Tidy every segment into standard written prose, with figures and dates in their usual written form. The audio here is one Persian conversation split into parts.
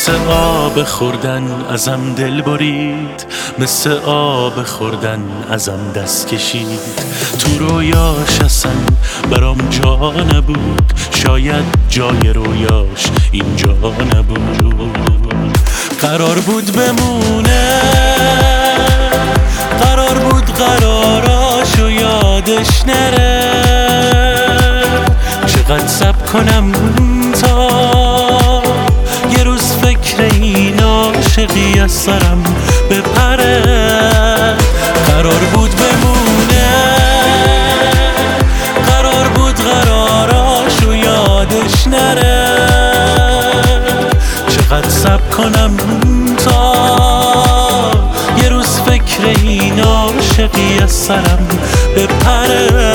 مثل آب خوردن ازم دل برید، مثل آب خوردن ازم دست کشید. تو رویاش اصلا برام جا نبود، شاید جای رویاش اینجا نبود. قرار بود بمونه، قرار بود قراراشو یادش نره. چقدر صبر کنم تا یه روز فکر این عاشقی از سرم بپره. قرار بود بمونه، قرار بود قراراشو یادش نره. چقدر صبر کنم تا یه روز فکر این عاشقی از سرم بپره.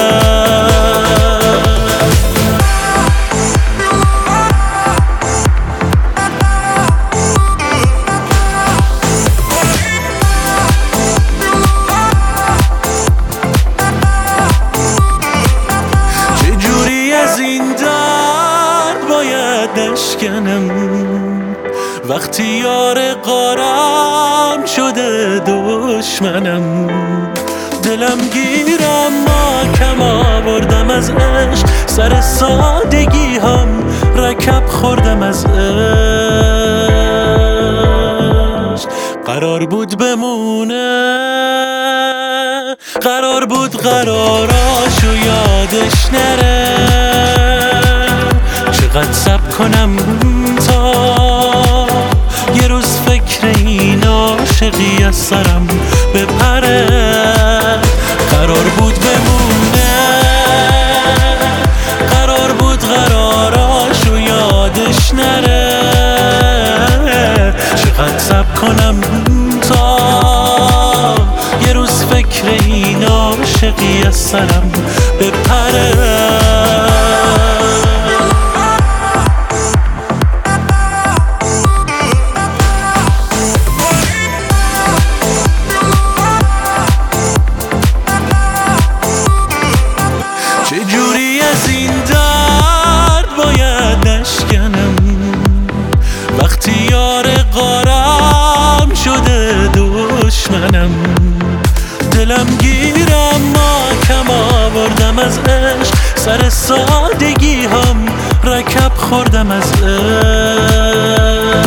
وقتی یار قارم شده دشمنم، دلم گیرم ما کم آوردم از عشق، سر سادگی هم رکب خوردم از عشق. قرار بود بمونه، قرار بود قراراشو یادش نره. چقدر صبر کنم تا یه روز فکر این عاشقی از سرم بپره. قرار بود بمونه، قرار بود قراراشو یادش نره. چقدر صبر کنم تا یه روز فکر این عاشقی از سرم بپره. چجوری از این درد باید نشکنم، وقتی یار قارم شده دشمنم. دلم گیرم ما کم آوردم از عشق، سر سادگی هم رکب خوردم از عشق.